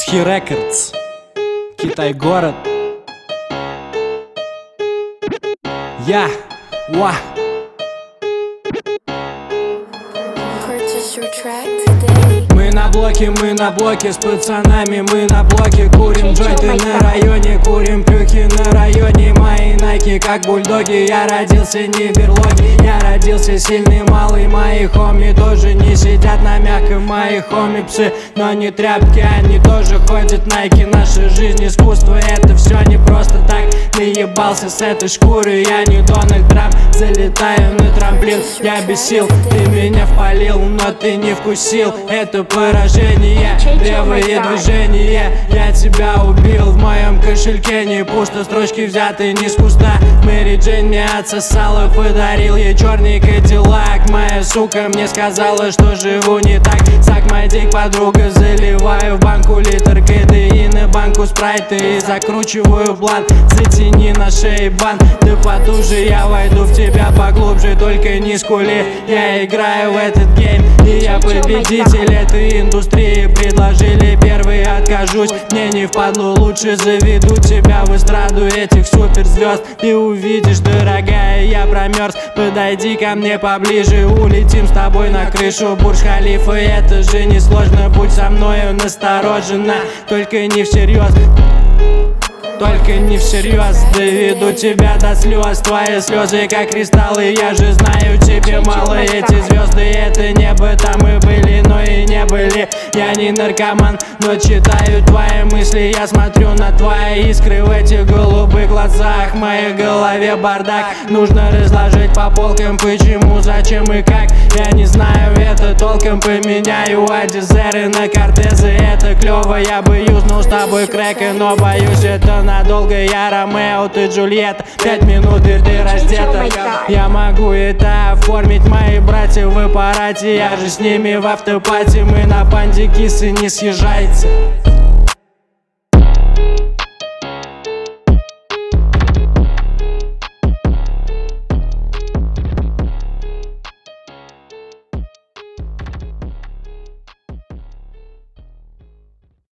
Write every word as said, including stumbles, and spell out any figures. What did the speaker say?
Схи Рекордс, Китай-город. Я, ва. Мы на блоке, мы на блоке с пацанами, мы на блоке. Курим джойнты на районе, курим плюхи на районе. Мои найки как бульдоги, я родился не в берлоге. Я родился сильный, малый, мои хоми тоже не сидят на мягком. Мои хоми псы, но не тряпки, они тоже ходят найки. Наша жизнь искусство, это все не просто так. Наебался с этой шкуры, я не Дональд Трамп. Залетаю на трамплин, я без сил. Ты меня впалил, но ты не вкусил. Это поражение, левое движение. Я тебя убил, в моем кошельке не пусто. Строчки взяты не с куста. Мэри Джейн мне отсосала, подарил ей черный кадиллак. Моя сука мне сказала, что живу не так. Сак мой дик, подруга, заливаю в банку литр кадеина, банку спрайта и закручиваю блант. Затяни на шее бант, да потуже я войду в тебя поглубже, только не скули. Я играю в этот гейм, и я победитель этой индустрии. Предложили первый, откажусь, мне не впадлу. Лучше заведу тебя в эстраду этих суперзвезд. Ты увидишь, дорогая, я промерз. Подойди ко мне поближе, улетим с тобой на крышу Бурдж-Халифа. Это же не сложно, будь со мною насторожена, только не всерьез. Только не всерьез, доведу тебя до слез. Твои слезы как кристаллы, я же знаю, тебе мало. Эти звезды, это небо, там мы были, но и не были. Я не наркоман, но читаю твои мысли. Я смотрю на твои искры в этих голубых глазах. В моей голове бардак, нужно разложить по полкам. Почему, зачем и как, я не знаю, это толком. Поменяю Адизеры на Кортезы, это клево. Я бы юзнул с тобой крека, но боюсь, это надолго. Я Ромео, ты Джульетта, пять минут и ты раздета. Я могу это оформить, мои братья в аппарате. Я же с ними в автопате, мы на панде кисы, не съезжайте.